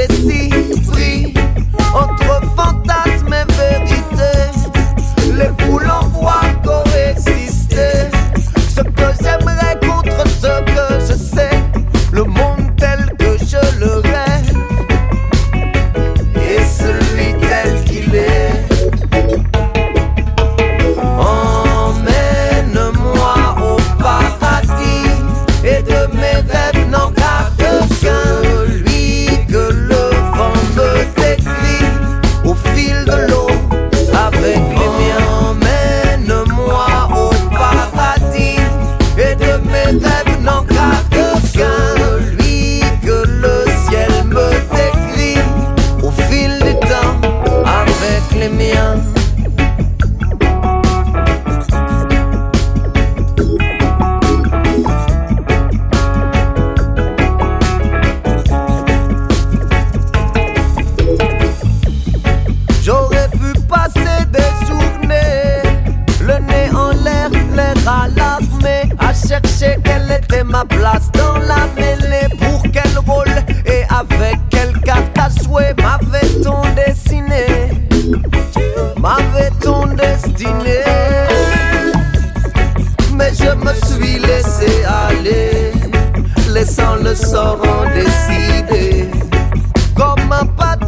indécis, pris entre fantasme et vérité. Les foules en voient coexister. Ce que j'aimerais contre ce que je sais, le monde tel que je le rêve et celui tel qu'il est. Emmène-moi au paradis et de mes rêves n'en garde qu'un, celui que le vent me décrit au fil de l'eau avec les miens. Emmène-moi au paradis et de mes rêves n'en garde qu'un, celui que le ciel me décrit au fil du temps avec les miens. J'aurais pu passer des journées, le nez en l'air, l'air à l'armée, à chercher quelle était ma place dans la mêlée, pour quel rôle et avec quelle carte à jouer. M'avait-on dessiné, m'avait-on destiné? Mais je me suis laissé aller, laissant le sort en décider. Comme un pas